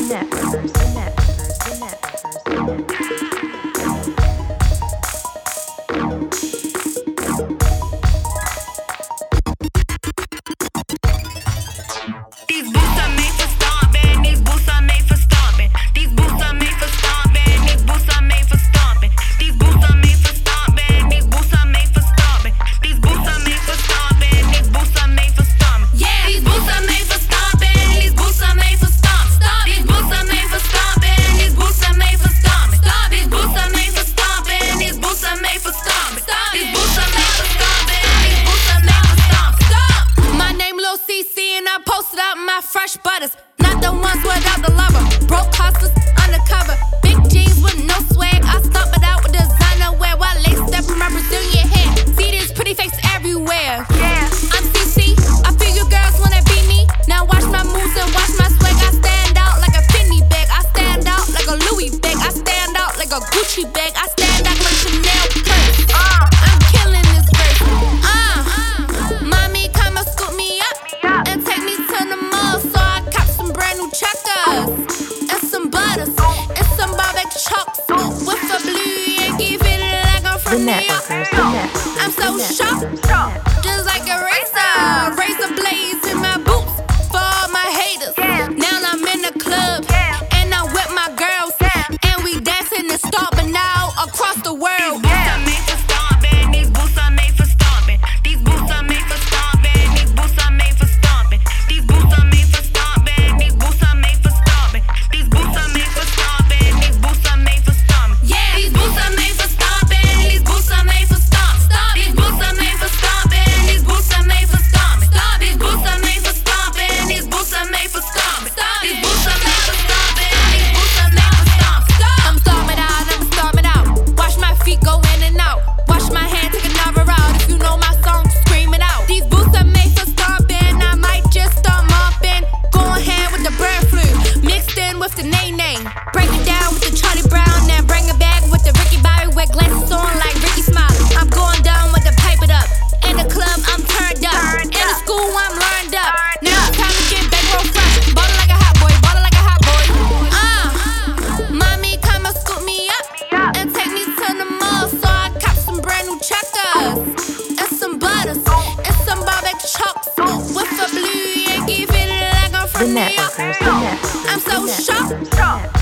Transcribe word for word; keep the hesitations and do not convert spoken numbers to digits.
networkers, the networkers, the networkers, the networkers. These boots are made for stomping. These boots are made for stomping. These boots are made for stomping. These boots are made for stomping. These boots are made for stomping. These boots are made for stomping. These boots are made for stomping. These boots are made for stomping. Yeah, these boots are made for stomping. These boots are made for stomping. These boots are made for stomping. These boots are made for stomping. These boots are made for stomping. These boots are made for stomping. These boots are made for stomping. These boots are made for stomping. My name Lil C C and I posted up my fresh butters. Not the ones without the lover. Broke hustlers, undercover. Big jeans with no swag. I stomp it out with designer wear while laced up in my Brazilian hair. See this pretty face everywhere. Yeah, I'm C C. I feel you girls wanna be me. Now watch my moves and watch my swag. I stand out like a penny bag. I stand out like a Louis bag. I stand out like a Gucci bag. I stand out like Chanel purse. Uh, I'm killing this verse. Uh, mommy, come and scoop me up and take me to the mall. So I cop some brand new checkers and some butters and some barbecue chokes with a blue Yankee feeling like I'm The from New York. networkers, the networkers. I'm so shocked, just like a racer. Razor blades in my boots for all my haters. Now I'm in the club and I'm with my girls and we dancing and stomping now across the world. These boots are made for stomping. These boots are made for stomping. These boots are made for stomping. These boots are made for stomping. These boots are made for stomping. These boots are made for stomping. These boots are made for stomping. These boots are made for stomping. Yeah, these boots are made for stomping. These boots are made for stomping. These boots are made for stomping. These boots are made for stomping. These boots are made for stomping. These boots are made for stomping. These boots are made for stomping. These boots are made for stomping. I'm storming out, I'm storming out. Watch my feet go in and out. Watch my hand take another route. If you know my song, scream it out. These boots are made for stomping. I might just start mopping. Going hand with the bird flu, mixed in with the nay nay. Break it down with the Charlie Brown, then bring it back with the Ricky Bobby with glasses on like Ricky Smiley. I'm going down with the pipe it up. In the club, I'm turned up. In the school, I'm learned up. Now it's time to get back real fresh. Ballin' like a hot boy, ballin' like a hot boy. Uh, mommy, come and scoop me up and take me to the mall. So I cop some brand new checkers and some butters and some barbecue chokes with a blue Yankee feeling like I'm The from New York. networkers, the networkers. I'm so the shocked, networkers, the networkers.